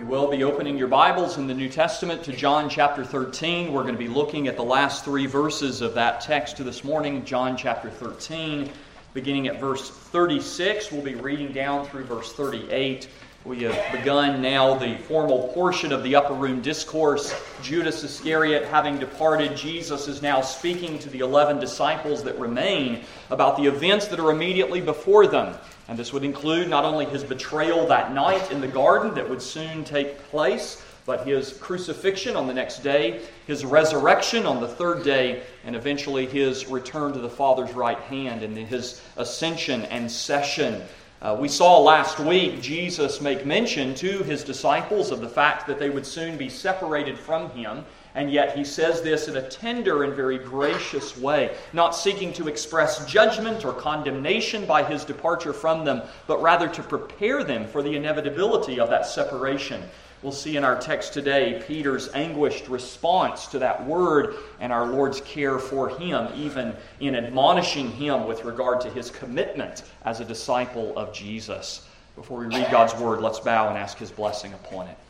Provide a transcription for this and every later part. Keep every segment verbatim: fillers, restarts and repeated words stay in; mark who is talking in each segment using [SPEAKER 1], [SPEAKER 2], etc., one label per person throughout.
[SPEAKER 1] you will, be opening your Bibles in the New Testament to John chapter thirteen. We're going to be looking at the last three verses of that text this morning, John chapter thirteen, beginning at verse thirty-six. We'll be reading down through verse thirty-eight. We have begun now the formal portion of the upper room discourse. Judas Iscariot having departed, Jesus is now speaking to the eleven disciples that remain about the events that are immediately before them. And this would include not only his betrayal that night in the garden that would soon take place, but his crucifixion on the next day, his resurrection on the third day, and eventually his return to the Father's right hand and his ascension and session. Uh, we saw last week Jesus make mention to his disciples of the fact that they would soon be separated from him, and yet he says this in a tender and very gracious way, not seeking to express judgment or condemnation by his departure from them, but rather to prepare them for the inevitability of that separation. We'll see in our text today Peter's anguished response to that word and our Lord's care for him, even in admonishing him with regard to his commitment as a disciple of Jesus. Before we read God's word, let's bow and ask his blessing upon it.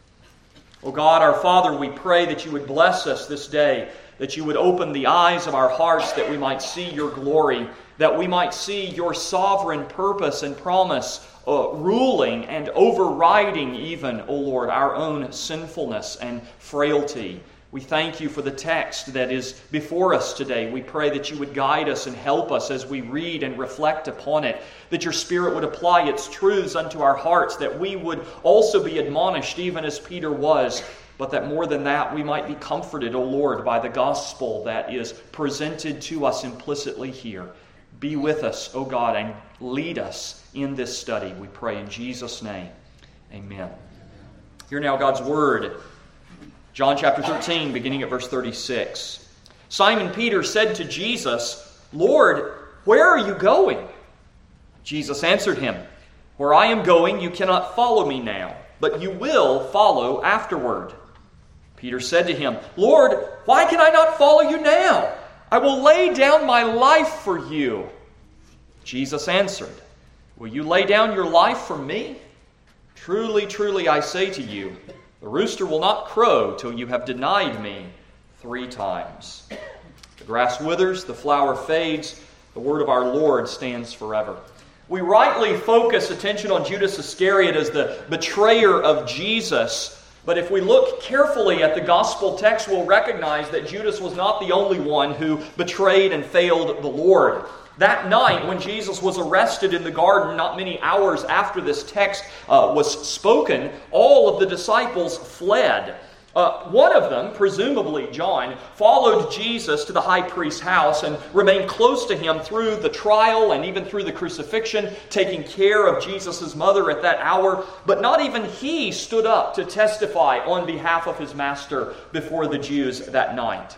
[SPEAKER 1] O God, our Father, we pray that you would bless us this day, that you would open the eyes of our hearts that we might see your glory, that we might see your sovereign purpose and promise uh, ruling and overriding even, O Lord, our own sinfulness and frailty. We thank you for the text that is before us today. We pray that you would guide us and help us as we read and reflect upon it, that your Spirit would apply its truths unto our hearts, that we would also be admonished even as Peter was, but that more than that we might be comforted, O Lord, by the gospel that is presented to us implicitly here. Be with us, O God, and lead us in this study, we pray in Jesus' name. Amen. Hear now God's word. John chapter thirteen, beginning at verse thirty-six. Simon Peter said to Jesus, "Lord, where are you going?" Jesus answered him, "Where I am going, you cannot follow me now, but you will follow afterward." Peter said to him, "Lord, why can I not follow you now? I will lay down my life for you." Jesus answered, "Will you lay down your life for me? Truly, truly, I say to you, the rooster will not crow till you have denied me three times." The grass withers, the flower fades, the word of our Lord stands forever. We rightly focus attention on Judas Iscariot as the betrayer of Jesus, but if we look carefully at the gospel text, we'll recognize that Judas was not the only one who betrayed and failed the Lord. That night, when Jesus was arrested in the garden, not many hours after this text uh, was spoken, all of the disciples fled. Uh, one of them, presumably John, followed Jesus to the high priest's house and remained close to him through the trial and even through the crucifixion, taking care of Jesus' mother at that hour. But not even he stood up to testify on behalf of his master before the Jews that night.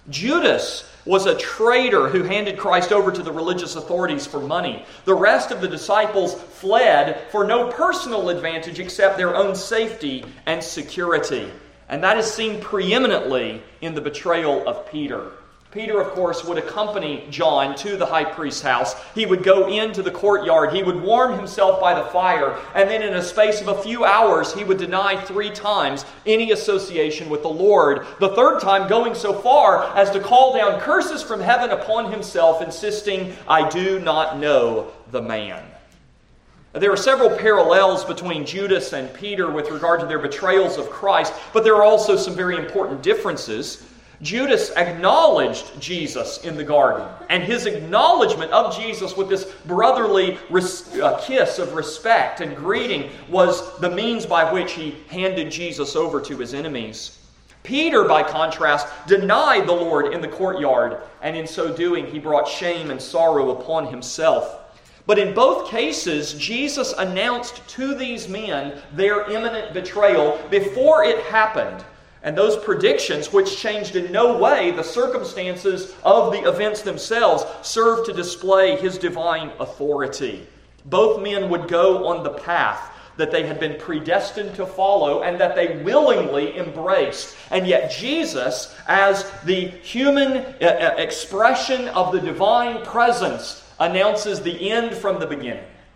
[SPEAKER 1] Judas was a traitor who handed Christ over to the religious authorities for money. The rest of the disciples fled for no personal advantage except their own safety and security. And that is seen preeminently in the betrayal of Peter. Peter, of course, would accompany John to the high priest's house. He would go into the courtyard. He would warm himself by the fire. And then in a space of a few hours, he would deny three times any association with the Lord. The third time going so far as to call down curses from heaven upon himself, insisting, "I do not know the man." There are several parallels between Judas and Peter with regard to their betrayals of Christ, but there are also some very important differences. Judas acknowledged Jesus in the garden, and his acknowledgement of Jesus with this brotherly res- uh, kiss of respect and greeting was the means by which he handed Jesus over to his enemies. Peter, by contrast, denied the Lord in the courtyard, and in so doing he brought shame and sorrow upon himself. But in both cases, Jesus announced to these men their imminent betrayal before it happened. And those predictions, which changed in no way the circumstances of the events themselves, served to display his divine authority. Both men would go on the path that they had been predestined to follow and that they willingly embraced. And yet Jesus, as the human expression of the divine presence, announces the end from the beginning.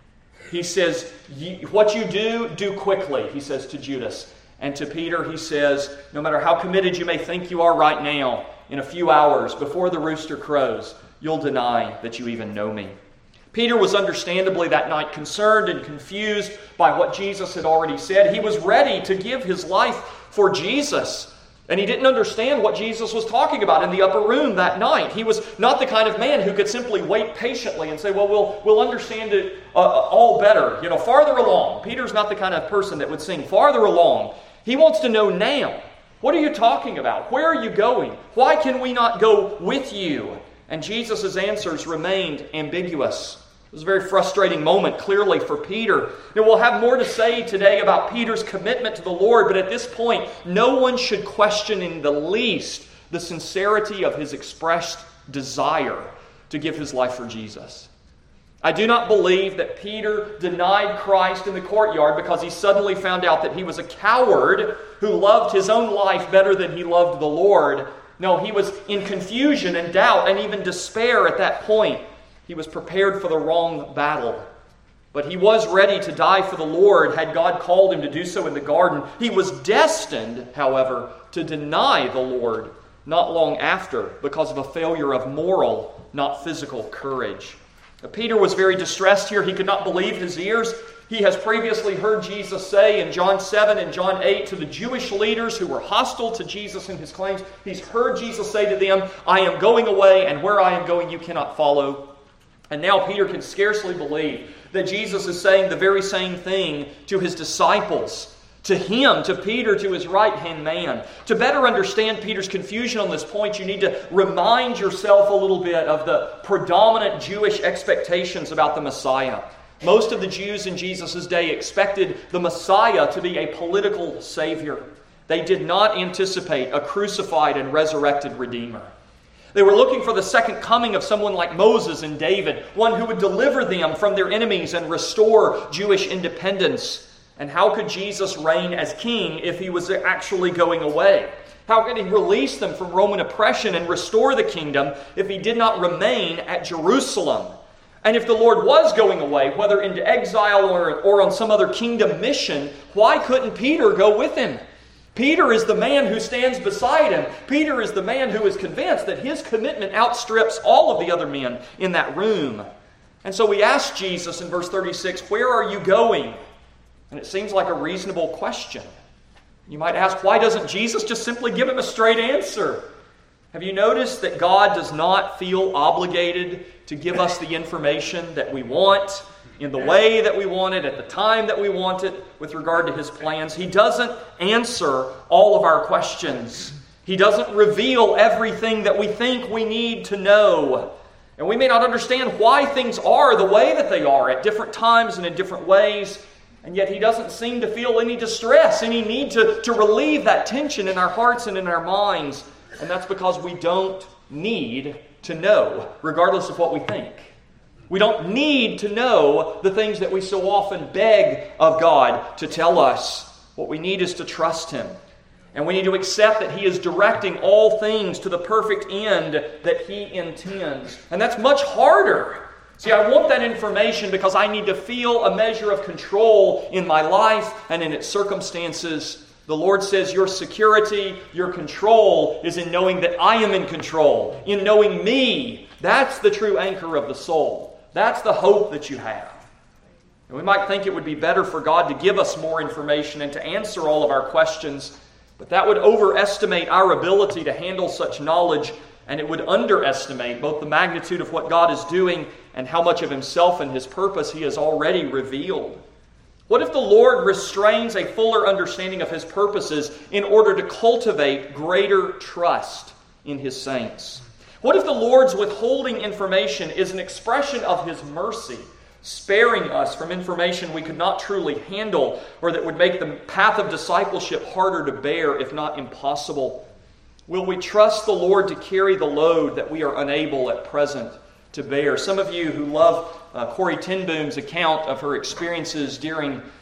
[SPEAKER 1] he says, what you do, do quickly, he says to Judas. And to Peter, he says, no matter how committed you may think you are right now, in a few hours before the rooster crows, you'll deny that you even know me. Peter was understandably that night concerned and confused by what Jesus had already said. He was ready to give his life for Jesus. And he didn't understand what Jesus was talking about in the upper room that night. He was not the kind of man who could simply wait patiently and say, well, we'll, we'll understand it uh, all better. You know, farther along. Peter's not the kind of person that would sing farther along. He wants to know now. What are you talking about? Where are you going? Why can we not go with you? And Jesus' answers remained ambiguous. It was a very frustrating moment, clearly, for Peter. And we'll have more to say today about Peter's commitment to the Lord, but at this point, no one should question in the least the sincerity of his expressed desire to give his life for Jesus. I do not believe that Peter denied Christ in the courtyard because he suddenly found out that he was a coward who loved his own life better than he loved the Lord. No, he was in confusion and doubt and even despair at that point. He was prepared for the wrong battle. But he was ready to die for the Lord had God called him to do so in the garden. He was destined, however, to deny the Lord not long after because of a failure of moral, not physical courage. Now, Peter was very distressed here. He could not believe his ears. He has previously heard Jesus say in John seven and John eight to the Jewish leaders who were hostile to Jesus and his claims, he's heard Jesus say to them, I am going away, and where I am going you cannot follow. And now Peter can scarcely believe that Jesus is saying the very same thing to his disciples, to him, to Peter, to his right-hand man. To better understand Peter's confusion on this point, you need to remind yourself a little bit of the predominant Jewish expectations about the Messiah. Most of the Jews in Jesus' day expected the Messiah to be a political Savior. They did not anticipate a crucified and resurrected Redeemer. They were looking for the second coming of someone like Moses and David, one who would deliver them from their enemies and restore Jewish independence. And how could Jesus reign as king if he was actually going away? How could he release them from Roman oppression and restore the kingdom if he did not remain at Jerusalem? And if the Lord was going away, whether into exile or, or on some other kingdom mission, why couldn't Peter go with him? Peter is the man who stands beside him. Peter is the man who is convinced that his commitment outstrips all of the other men in that room. And so we ask Jesus in verse thirty-six, where are you going? And it seems like a reasonable question. You might ask, why doesn't Jesus just simply give him a straight answer? Have you noticed that God does not feel obligated to give us the information that we want, in the way that we want it, at the time that we want it, with regard to His plans? He doesn't answer all of our questions. He doesn't reveal everything that we think we need to know. And we may not understand why things are the way that they are at different times and in different ways. And yet He doesn't seem to feel any distress, any need to, to relieve that tension in our hearts and in our minds. And that's because we don't need to know, regardless of what we think. We don't need to know the things that we so often beg of God to tell us. What we need is to trust Him. And we need to accept that He is directing all things to the perfect end that He intends. And that's much harder. See, I want that information because I need to feel a measure of control in my life and in its circumstances. The Lord says your security, your control is in knowing that I am in control, in knowing me. That's the true anchor of the soul. That's the hope that you have. And we might think it would be better for God to give us more information and to answer all of our questions, but that would overestimate our ability to handle such knowledge, and it would underestimate both the magnitude of what God is doing and how much of Himself and His purpose He has already revealed. What if the Lord restrains a fuller understanding of His purposes in order to cultivate greater trust in His saints? What if the Lord's withholding information is an expression of His mercy, sparing us from information we could not truly handle or that would make the path of discipleship harder to bear, if not impossible? Will we trust the Lord to carry the load that we are unable at present to bear? Some of you who love uh, Corrie ten Boom's account of her experiences during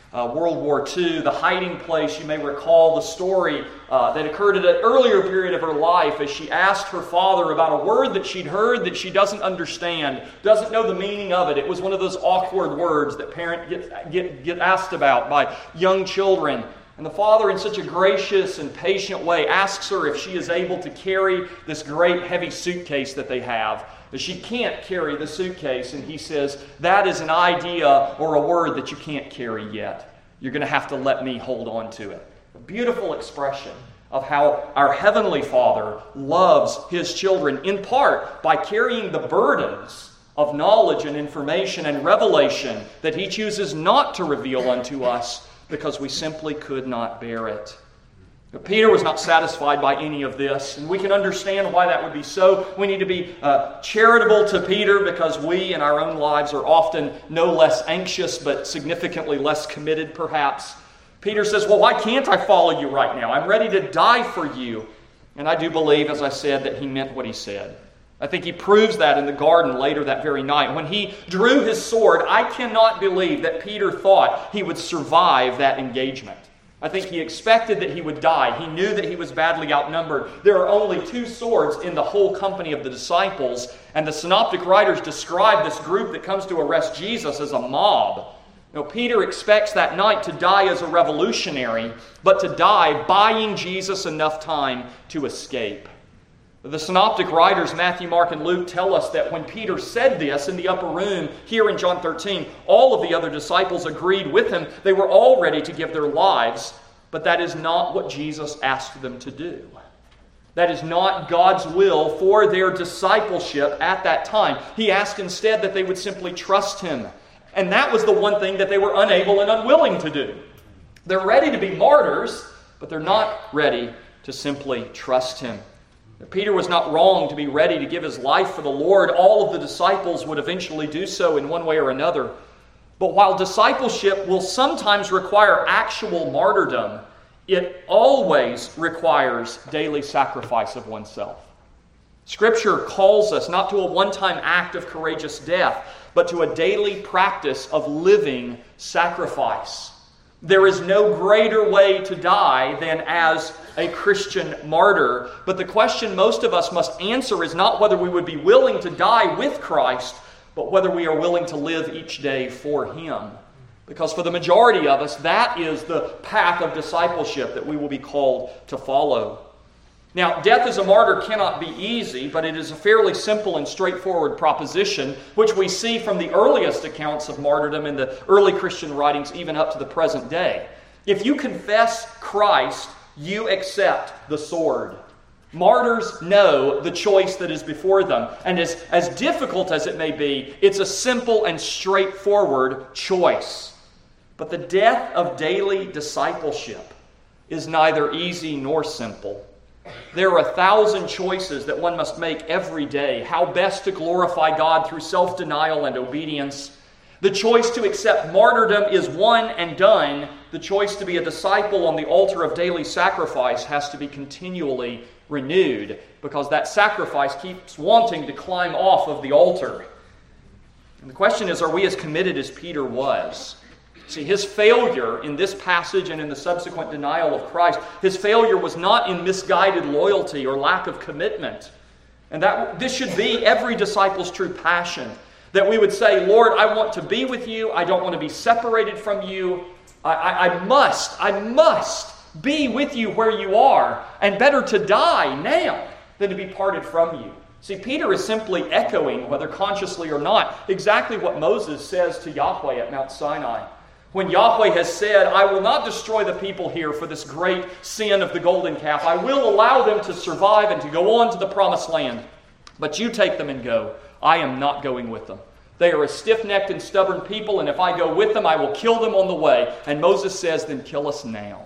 [SPEAKER 1] Uh, World War Two, the hiding place. You may recall the story uh, that occurred at an earlier period of her life as she asked her father about a word that she'd heard that she doesn't understand, doesn't know the meaning of it. It was one of those awkward words that parents get, get, get asked about by young children. And the father, in such a gracious and patient way, asks her if she is able to carry this great heavy suitcase that they have. But she can't carry the suitcase, and he says, that is an idea or a word that you can't carry yet. You're going to have to let me hold on to it. A beautiful expression of how our Heavenly Father loves His children, in part by carrying the burdens of knowledge and information and revelation that He chooses not to reveal unto us because we simply could not bear it. But Peter was not satisfied by any of this, and we can understand why that would be so. We need to be uh, charitable to Peter because we in our own lives are often no less anxious but significantly less committed perhaps. Peter says, well, why can't I follow you right now? I'm ready to die for you. And I do believe, as I said, that he meant what he said. I think he proves that in the garden later that very night. When he drew his sword, I cannot believe that Peter thought he would survive that engagement. I think he expected that he would die. He knew that he was badly outnumbered. There are only two swords in the whole company of the disciples, and the synoptic writers describe this group that comes to arrest Jesus as a mob. Now, Peter expects that night to die as a revolutionary, but to die buying Jesus enough time to escape. The synoptic writers, Matthew, Mark, and Luke, tell us that when Peter said this in the upper room here in John thirteen, all of the other disciples agreed with him. They were all ready to give their lives, but that is not what Jesus asked them to do. That is not God's will for their discipleship at that time. He asked instead that they would simply trust Him. And that was the one thing that they were unable and unwilling to do. They're ready to be martyrs, but they're not ready to simply trust Him. Peter was not wrong to be ready to give his life for the Lord. All of the disciples would eventually do so in one way or another. But while discipleship will sometimes require actual martyrdom, it always requires daily sacrifice of oneself. Scripture calls us not to a one-time act of courageous death, but to a daily practice of living sacrifice. There is no greater way to die than as a Christian martyr. But the question most of us must answer is not whether we would be willing to die with Christ, but whether we are willing to live each day for Him. Because for the majority of us, that is the path of discipleship that we will be called to follow. Now, death as a martyr cannot be easy, but it is a fairly simple and straightforward proposition, which we see from the earliest accounts of martyrdom in the early Christian writings, even up to the present day. If you confess Christ, you accept the sword. Martyrs know the choice that is before them, and as, as difficult as it may be, it's a simple and straightforward choice. But the death of daily discipleship is neither easy nor simple. There are a thousand choices that one must make every day. How best to glorify God through self-denial and obedience. The choice to accept martyrdom is one and done. The choice to be a disciple on the altar of daily sacrifice has to be continually renewed, because that sacrifice keeps wanting to climb off of the altar. And the question is, are we as committed as Peter was? See, his failure in this passage and in the subsequent denial of Christ, his failure was not in misguided loyalty or lack of commitment. And that this should be every disciple's true passion. That we would say, Lord, I want to be with you. I don't want to be separated from you. I, I, I must, I must be with you where you are. And better to die now than to be parted from you. See, Peter is simply echoing, whether consciously or not, exactly what Moses says to Yahweh at Mount Sinai. When Yahweh has said, I will not destroy the people here for this great sin of the golden calf. I will allow them to survive and to go on to the promised land. But you take them and go. I am not going with them. They are a stiff-necked and stubborn people, and if I go with them, I will kill them on the way. And Moses says, then kill us now.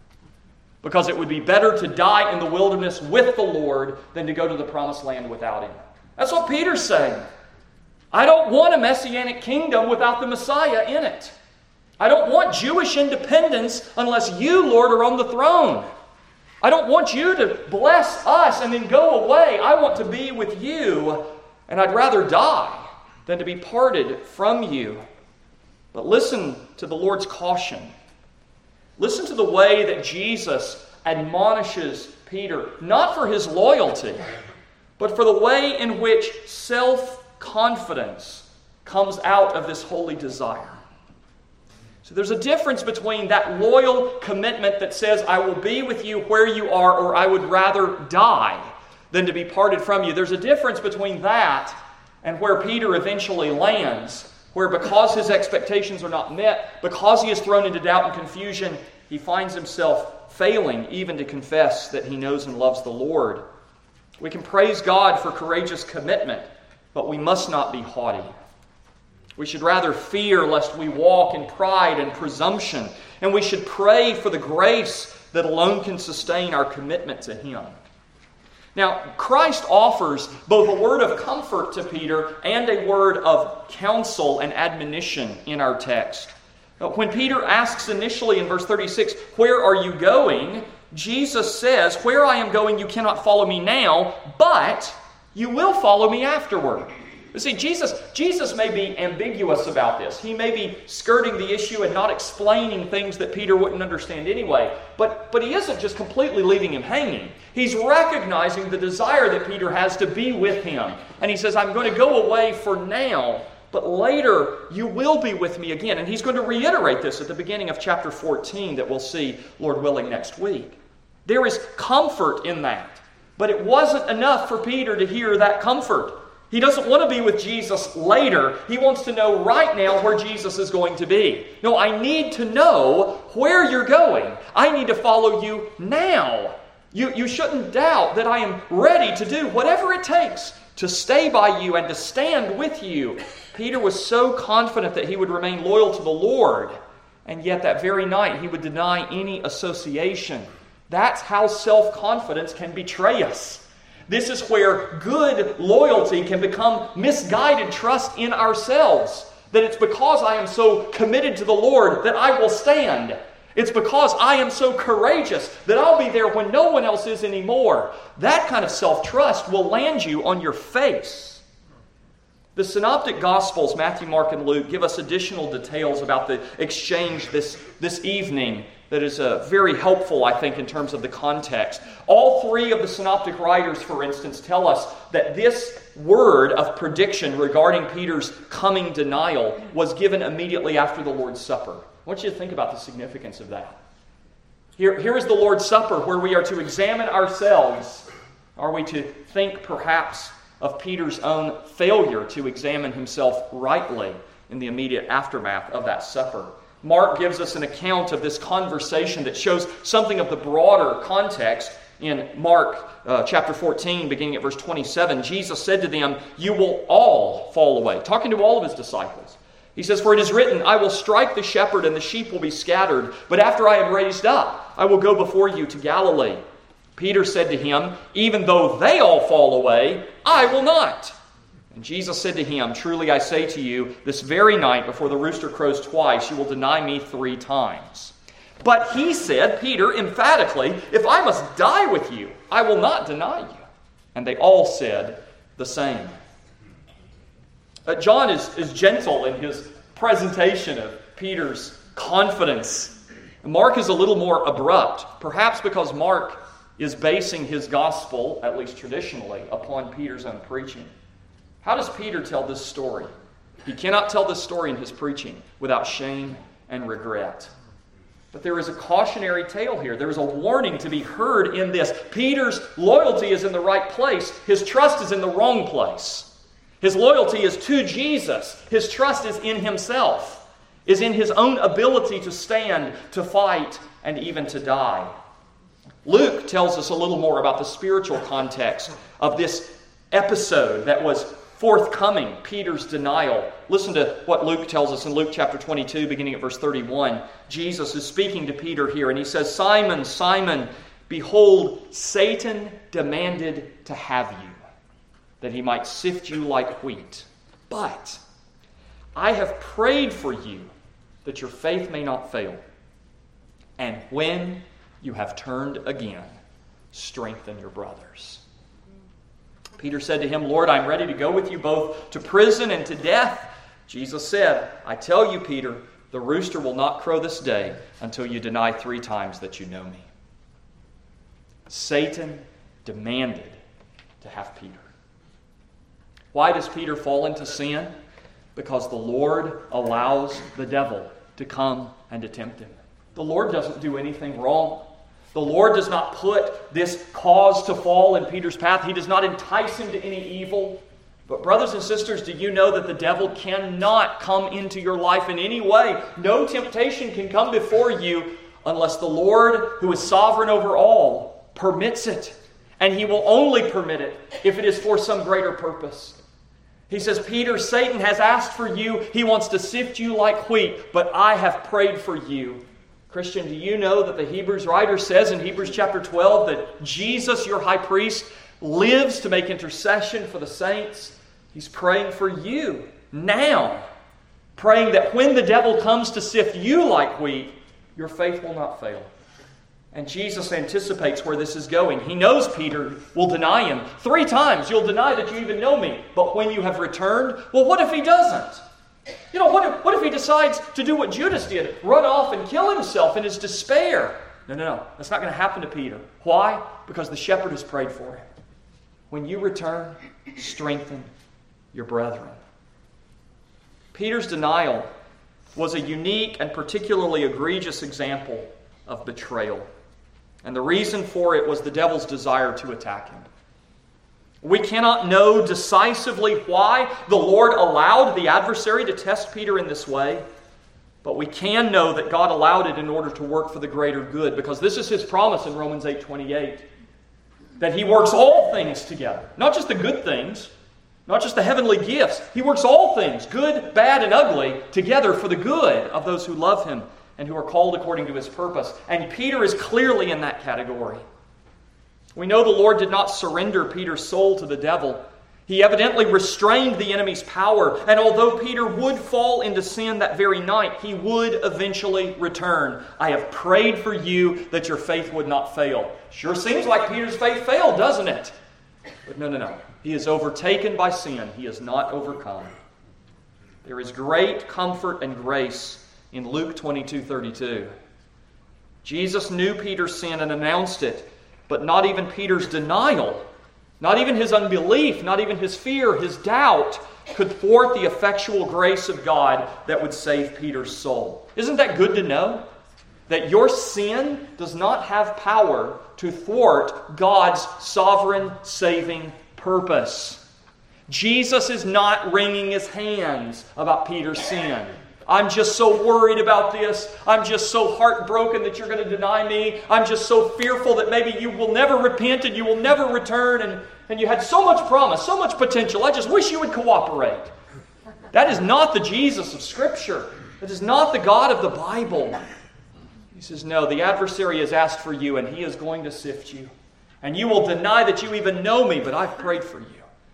[SPEAKER 1] Because it would be better to die in the wilderness with the Lord than to go to the promised land without Him. That's what Peter's saying. I don't want a messianic kingdom without the Messiah in it. I don't want Jewish independence unless you, Lord, are on the throne. I don't want you to bless us and then go away. I want to be with you, and I'd rather die than to be parted from you. But listen to the Lord's caution. Listen to the way that Jesus admonishes Peter, not for his loyalty, but for the way in which self-confidence comes out of this holy desire. So there's a difference between that loyal commitment that says, I will be with you where you are, or I would rather die than to be parted from you. There's a difference between that and where Peter eventually lands, where because his expectations are not met, because he is thrown into doubt and confusion, he finds himself failing even to confess that he knows and loves the Lord. We can praise God for courageous commitment, but we must not be haughty. We should rather fear lest we walk in pride and presumption, and we should pray for the grace that alone can sustain our commitment to Him. Now, Christ offers both a word of comfort to Peter and a word of counsel and admonition in our text. When Peter asks initially in verse thirty-six, "Where are you going?" Jesus says, "Where I am going you cannot follow me now, but you will follow me afterward." You see, Jesus, Jesus may be ambiguous about this. He may be skirting the issue and not explaining things that Peter wouldn't understand anyway. But, but he isn't just completely leaving him hanging. He's recognizing the desire that Peter has to be with him. And he says, I'm going to go away for now, but later you will be with me again. And he's going to reiterate this at the beginning of chapter fourteen that we'll see, Lord willing, next week. There is comfort in that. But it wasn't enough for Peter to hear that comfort. He doesn't want to be with Jesus later. He wants to know right now where Jesus is going to be. No, I need to know where you're going. I need to follow you now. You, you shouldn't doubt that I am ready to do whatever it takes to stay by you and to stand with you. Peter was so confident that he would remain loyal to the Lord, and yet that very night he would deny any association. That's how self-confidence can betray us. This is where good loyalty can become misguided trust in ourselves. That it's because I am so committed to the Lord that I will stand. It's because I am so courageous that I'll be there when no one else is anymore. That kind of self-trust will land you on your face. The Synoptic Gospels, Matthew, Mark, and Luke, give us additional details about the exchange this, this evening that is uh, very helpful, I think, in terms of the context. All three of the Synoptic writers, for instance, tell us that this word of prediction regarding Peter's coming denial was given immediately after the Lord's Supper. I want you to think about the significance of that. Here, here is the Lord's Supper where we are to examine ourselves. Are we to think perhaps of Peter's own failure to examine himself rightly in the immediate aftermath of that supper? Mark gives us an account of this conversation that shows something of the broader context. In Mark uh, chapter fourteen, beginning at verse twenty-seven, Jesus said to them, "You will all fall away," talking to all of his disciples. He says, "For it is written, I will strike the shepherd and the sheep will be scattered, but after I am raised up, I will go before you to Galilee." Peter said to him, "Even though they all fall away, I will not." And Jesus said to him, "Truly I say to you, this very night before the rooster crows twice, you will deny me three times." But he said, Peter, emphatically, "If I must die with you, I will not deny you." And they all said the same. Uh, John is, is gentle in his presentation of Peter's confidence. Mark is a little more abrupt, perhaps because Mark is basing his gospel, at least traditionally, upon Peter's own preaching. How does Peter tell this story? He cannot tell this story in his preaching without shame and regret. But there is a cautionary tale here. There is a warning to be heard in this. Peter's loyalty is in the right place. His trust is in the wrong place. His loyalty is to Jesus. His trust is in himself, is in his own ability to stand, to fight, and even to die. Luke tells us a little more about the spiritual context of this episode that was forthcoming, Peter's denial. Listen to what Luke tells us in Luke chapter twenty-two, beginning at verse thirty-one. Jesus is speaking to Peter here, and he says, "Simon, Simon, behold, Satan demanded to have you, that he might sift you like wheat. But I have prayed for you, that your faith may not fail. And when you have turned again, strengthen your brothers." Peter said to him, "Lord, I am ready to go with you both to prison and to death." Jesus said, I tell you, Peter, the rooster will not crow this day until you deny three times that you know me. Satan demanded to have Peter. Why does Peter fall into sin? Because the Lord allows the devil to come and to tempt him. The Lord doesn't do anything wrong. The Lord does not put this cause to fall in Peter's path. He does not entice him to any evil. But brothers and sisters, do you know that the devil cannot come into your life in any way? No temptation can come before you unless the Lord, who is sovereign over all, permits it. And He will only permit it if it is for some greater purpose. He says, Peter, Satan has asked for you. He wants to sift you like wheat, but I have prayed for you. Christian, do you know that the Hebrews writer says in Hebrews chapter twelve that Jesus, your high priest, lives to make intercession for the saints? He's praying for you now, praying that when the devil comes to sift you like wheat, your faith will not fail. And Jesus anticipates where this is going. He knows Peter will deny Him. Three times you'll deny that you even know me. But when you have returned, well, what if he doesn't? You know, what if, what if he decides to do what Judas did? Run off and kill himself in his despair? No, no, no. That's not going to happen to Peter. Why? Because the shepherd has prayed for him. When you return, strengthen your brethren. Peter's denial was a unique and particularly egregious example of betrayal. And the reason for it was the devil's desire to attack him. We cannot know decisively why the Lord allowed the adversary to test Peter in this way, but we can know that God allowed it in order to work for the greater good, because this is His promise in Romans eight twenty-eight, that He works all things together, not just the good things, not just the heavenly gifts. He works all things, good, bad, and ugly, together for the good of those who love Him and who are called according to His purpose. And Peter is clearly in that category. We know the Lord did not surrender Peter's soul to the devil. He evidently restrained the enemy's power. And although Peter would fall into sin that very night, he would eventually return. I have prayed for you that your faith would not fail. Sure seems like Peter's faith failed, doesn't it? But no, no, no. He is overtaken by sin. He is not overcome. There is great comfort and grace in Luke twenty-two thirty-two. Jesus knew Peter's sin and announced it, but not even Peter's denial, not even his unbelief, not even his fear, his doubt, could thwart the effectual grace of God that would save Peter's soul. Isn't that good to know? That your sin does not have power to thwart God's sovereign saving purpose. Jesus is not wringing His hands about Peter's sin. I'm just so worried about this. I'm just so heartbroken that you're going to deny me. I'm just so fearful that maybe you will never repent and you will never return. And, and you had so much promise, so much potential. I just wish you would cooperate. That is not the Jesus of Scripture. That is not the God of the Bible. He says, no, the adversary has asked for you and he is going to sift you. And you will deny that you even know me, but I've prayed for you.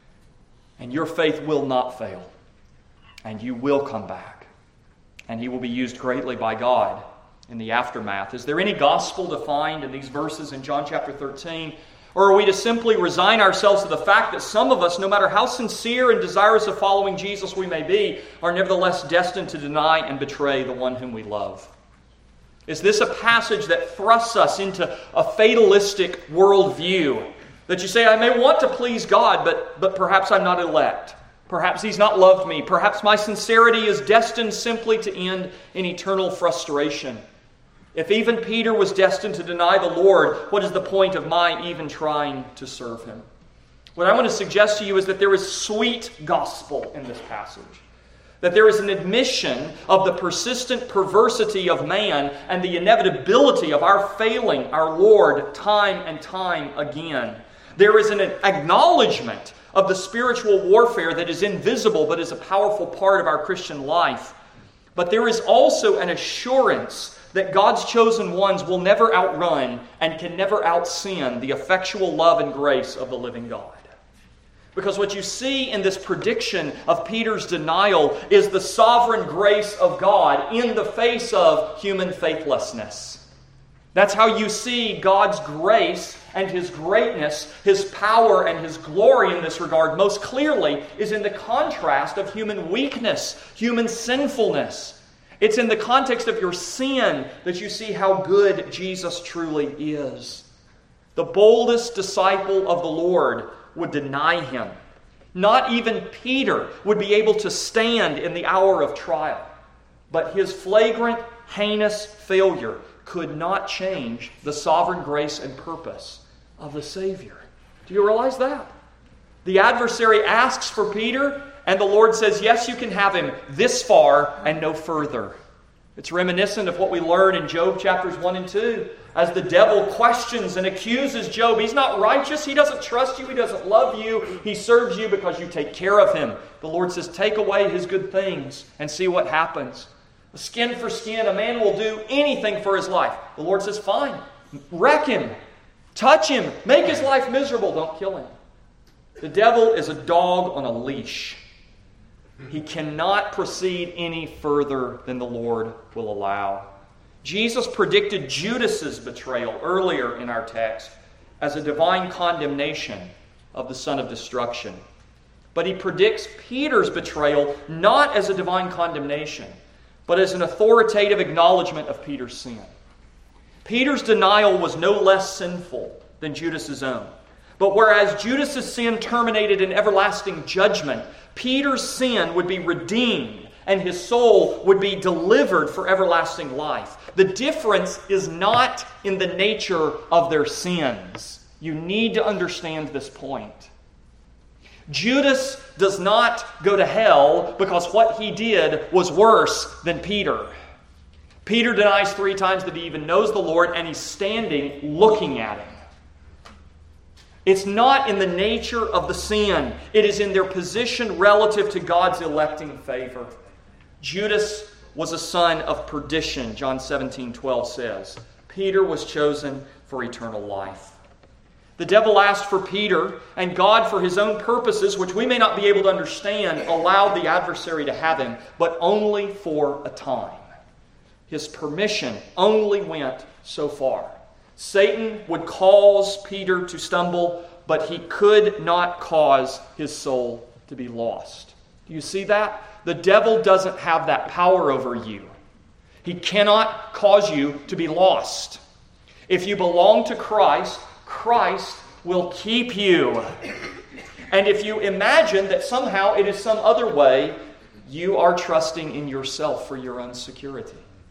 [SPEAKER 1] And your faith will not fail. And you will come back. And he will be used greatly by God in the aftermath. Is there any gospel defined in these verses in John chapter thirteen? Or are we to simply resign ourselves to the fact that some of us, no matter how sincere and desirous of following Jesus we may be, are nevertheless destined to deny and betray the one whom we love? Is this a passage that thrusts us into a fatalistic worldview? That you say, I may want to please God, but, but perhaps I'm not elect. Perhaps He's not loved me. Perhaps my sincerity is destined simply to end in eternal frustration. If even Peter was destined to deny the Lord, what is the point of my even trying to serve Him? What I want to suggest to you is that there is sweet gospel in this passage. That there is an admission of the persistent perversity of man and the inevitability of our failing our Lord time and time again. There is an acknowledgement of the spiritual warfare that is invisible but is a powerful part of our Christian life. But there is also an assurance that God's chosen ones will never outrun and can never out-sin the effectual love and grace of the living God. Because what you see in this prediction of Peter's denial is the sovereign grace of God in the face of human faithlessness. That's how you see God's grace and His greatness, His power and His glory in this regard most clearly is in the contrast of human weakness, human sinfulness. It's in the context of your sin that you see how good Jesus truly is. The boldest disciple of the Lord would deny Him. Not even Peter would be able to stand in the hour of trial. But his flagrant, heinous failure could not change the sovereign grace and purpose of the Savior. Do you realize that? The adversary asks for Peter, and the Lord says, yes, you can have him this far and no further. It's reminiscent of what we learn in Job chapters one and two. As the devil questions and accuses Job, he's not righteous, he doesn't trust you, he doesn't love you, he serves you because you take care of him. The Lord says, take away his good things and see what happens. Skin for skin, a man will do anything for his life. The Lord says, fine, wreck him, touch him, make his life miserable, don't kill him. The devil is a dog on a leash. He cannot proceed any further than the Lord will allow. Jesus predicted Judas's betrayal earlier in our text as a divine condemnation of the son of destruction. But he predicts Peter's betrayal not as a divine condemnation, but as an authoritative acknowledgement of Peter's sin. Peter's denial was no less sinful than Judas's own. But whereas Judas's sin terminated in everlasting judgment, Peter's sin would be redeemed and his soul would be delivered for everlasting life. The difference is not in the nature of their sins. You need to understand this point. Judas does not go to hell because what he did was worse than Peter. Peter denies three times that he even knows the Lord, and he's standing looking at him. It's not in the nature of the sin. It is in their position relative to God's electing favor. Judas was a son of perdition, John seventeen twelve says. Peter was chosen for eternal life. The devil asked for Peter, and God, for His own purposes, which we may not be able to understand, allowed the adversary to have him, but only for a time. His permission only went so far. Satan would cause Peter to stumble, but he could not cause his soul to be lost. Do you see that? The devil doesn't have that power over you. He cannot cause you to be lost. If you belong to Christ, Christ will keep you. And if you imagine that somehow it is some other way, you are trusting in yourself for your own security.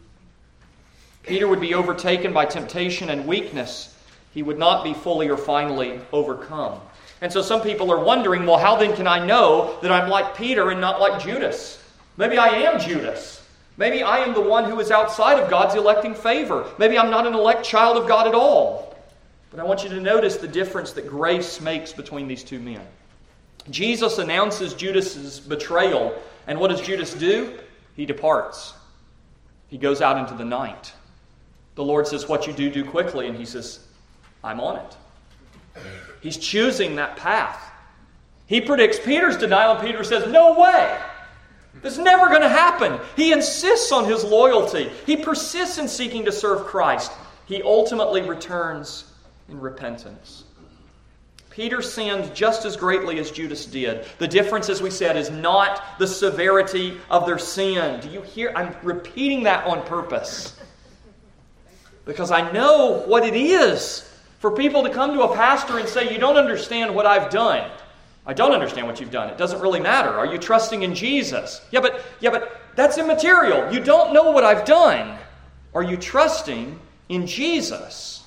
[SPEAKER 1] Peter would be overtaken by temptation and weakness. He would not be fully or finally overcome. And so some people are wondering, well, how then can I know that I'm like Peter and not like Judas? Maybe I am Judas. Maybe I am the one who is outside of God's electing favor. Maybe I'm not an elect child of God at all. But I want you to notice the difference that grace makes between these two men. Jesus announces Judas's betrayal, and what does Judas do? He departs. He goes out into the night. The Lord says, what you do, do quickly, and he says, I'm on it. He's choosing that path. He predicts Peter's denial, and Peter says, no way. This is never going to happen. He insists on his loyalty. He persists in seeking to serve Christ. He ultimately returns in repentance. Peter sinned just as greatly as Judas did. The difference, as we said, is not the severity of their sin. Do you hear? I'm repeating that on purpose. Because I know what it is for people to come to a pastor and say, you don't understand what I've done. I don't understand what you've done. It doesn't really matter. Are you trusting in Jesus? Yeah, but yeah, but that's immaterial. You don't know what I've done. Are you trusting in Jesus?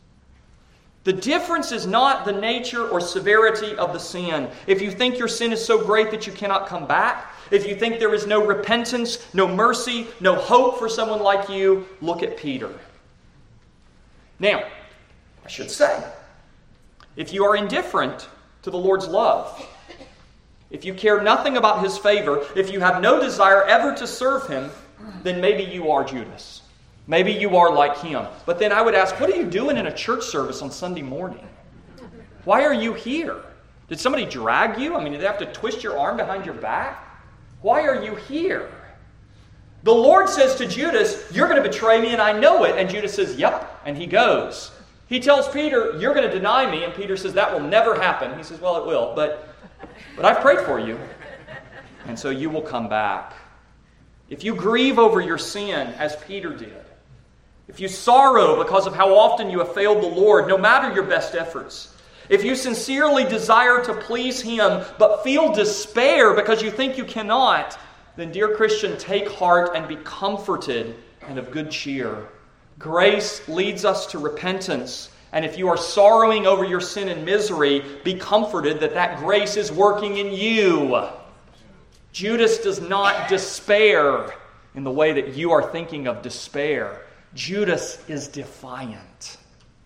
[SPEAKER 1] The difference is not the nature or severity of the sin. If you think your sin is so great that you cannot come back, if you think there is no repentance, no mercy, no hope for someone like you, look at Peter. Now, I should say, if you are indifferent to the Lord's love, if you care nothing about His favor, if you have no desire ever to serve Him, then maybe you are Judas. Maybe you are like him. But then I would ask, what are you doing in a church service on Sunday morning? Why are you here? Did somebody drag you? I mean, did they have to twist your arm behind your back? Why are you here? The Lord says to Judas, you're going to betray me and I know it. And Judas says, yep, and he goes. He tells Peter, you're going to deny me. And Peter says, that will never happen. He says, well, it will, but, but I've prayed for you. And so you will come back. If you grieve over your sin, as Peter did, if you sorrow because of how often you have failed the Lord, no matter your best efforts, if you sincerely desire to please Him but feel despair because you think you cannot, then, dear Christian, take heart and be comforted and of good cheer. Grace leads us to repentance. And if you are sorrowing over your sin and misery, be comforted that that grace is working in you. Judas does not despair in the way that you are thinking of despair. Judas is defiant.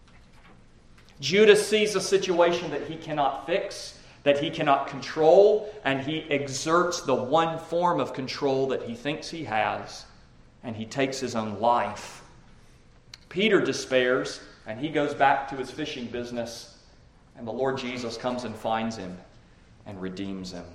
[SPEAKER 1] Judas sees a situation that he cannot fix, that he cannot control, and he exerts the one form of control that he thinks he has, and he takes his own life. Peter despairs, and he goes back to his fishing business, and the Lord Jesus comes and finds him and redeems him.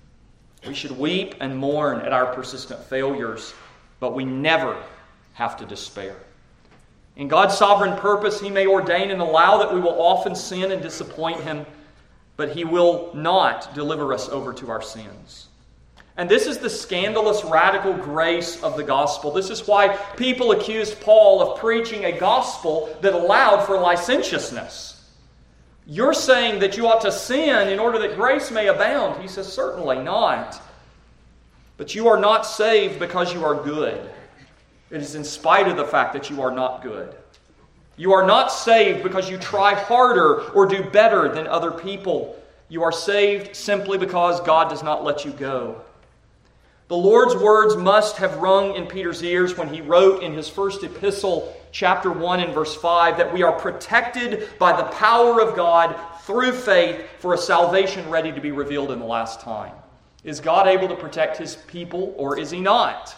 [SPEAKER 1] We should weep and mourn at our persistent failures, but we never have to despair. In God's sovereign purpose, He may ordain and allow that we will often sin and disappoint Him, but He will not deliver us over to our sins. And this is the scandalous, radical grace of the gospel. This is why people accused Paul of preaching a gospel that allowed for licentiousness. You're saying that you ought to sin in order that grace may abound. He says, certainly not. But you are not saved because you are good. It is in spite of the fact that you are not good. You are not saved because you try harder or do better than other people. You are saved simply because God does not let you go. The Lord's words must have rung in Peter's ears when he wrote in his first epistle, chapter one and verse five, that we are protected by the power of God through faith for a salvation ready to be revealed in the last time. Is God able to protect His people, or is He not?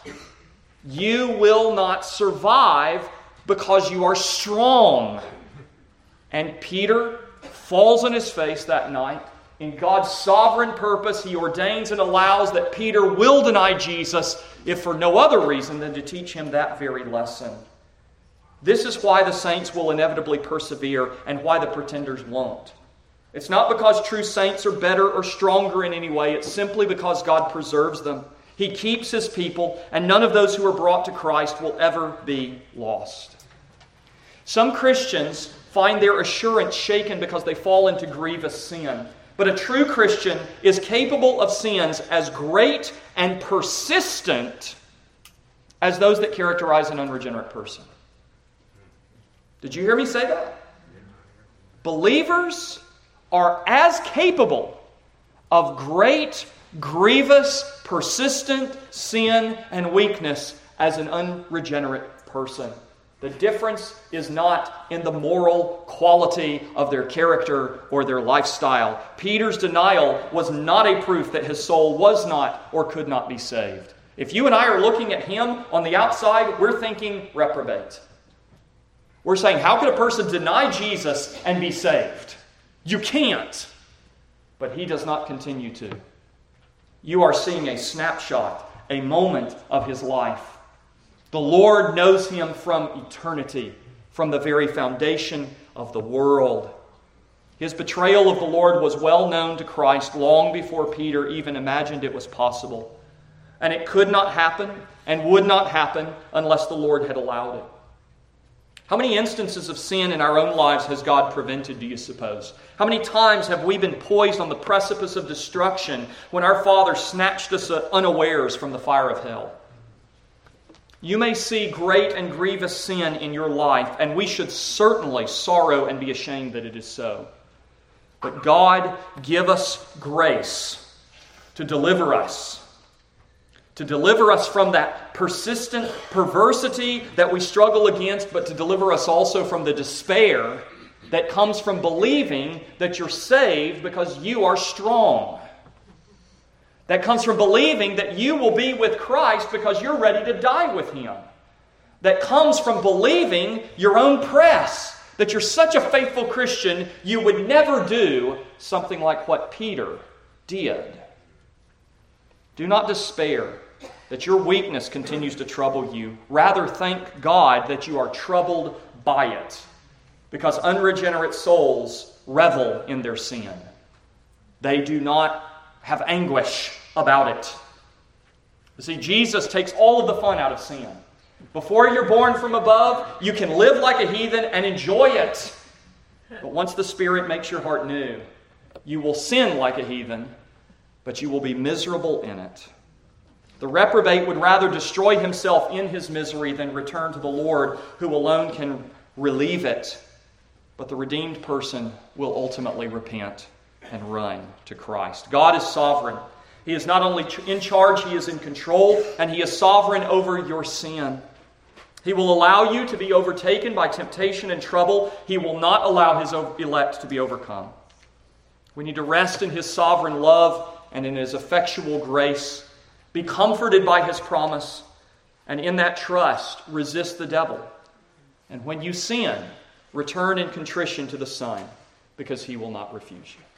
[SPEAKER 1] You will not survive because you are strong. And Peter falls on his face that night. In God's sovereign purpose, He ordains and allows that Peter will deny Jesus, if for no other reason than to teach him that very lesson. This is why the saints will inevitably persevere and why the pretenders won't. It's not because true saints are better or stronger in any way. It's simply because God preserves them. He keeps His people, and none of those who are brought to Christ will ever be lost. Some Christians find their assurance shaken because they fall into grievous sin. But a true Christian is capable of sins as great and persistent as those that characterize an unregenerate person. Did you hear me say that? Believers are as capable of great, grievous, persistent sin and weakness as an unregenerate person. The difference is not in the moral quality of their character or their lifestyle. Peter's denial was not a proof that his soul was not or could not be saved. If you and I are looking at him on the outside, we're thinking reprobate. We're saying, how could a person deny Jesus and be saved? You can't. But he does not continue to. You are seeing a snapshot, a moment of his life. The Lord knows him from eternity, from the very foundation of the world. His betrayal of the Lord was well known to Christ long before Peter even imagined it was possible. And it could not happen and would not happen unless the Lord had allowed it. How many instances of sin in our own lives has God prevented, do you suppose? How many times have we been poised on the precipice of destruction when our Father snatched us unawares from the fire of hell? You may see great and grievous sin in your life, and we should certainly sorrow and be ashamed that it is so. But God give us grace to deliver us. To deliver us from that persistent perversity that we struggle against, but to deliver us also from the despair that comes from believing that you're saved because you are strong. That comes from believing that you will be with Christ because you're ready to die with Him. That comes from believing your own press, that you're such a faithful Christian, you would never do something like what Peter did. Do not despair. that your weakness continues to trouble you. Rather, thank God that you are troubled by it, because unregenerate souls revel in their sin. They do not have anguish about it. You see, Jesus takes all of the fun out of sin. Before you're born from above, you can live like a heathen and enjoy it. But once the Spirit makes your heart new, you will sin like a heathen, but you will be miserable in it. The reprobate would rather destroy himself in his misery than return to the Lord, who alone can relieve it. But the redeemed person will ultimately repent and run to Christ. God is sovereign. He is not only in charge, He is in control, and He is sovereign over your sin. He will allow you to be overtaken by temptation and trouble. He will not allow His elect to be overcome. We need to rest in His sovereign love and in His effectual grace. Be comforted by His promise, and in that trust, resist the devil. And when you sin, return in contrition to the Son, because He will not refuse you.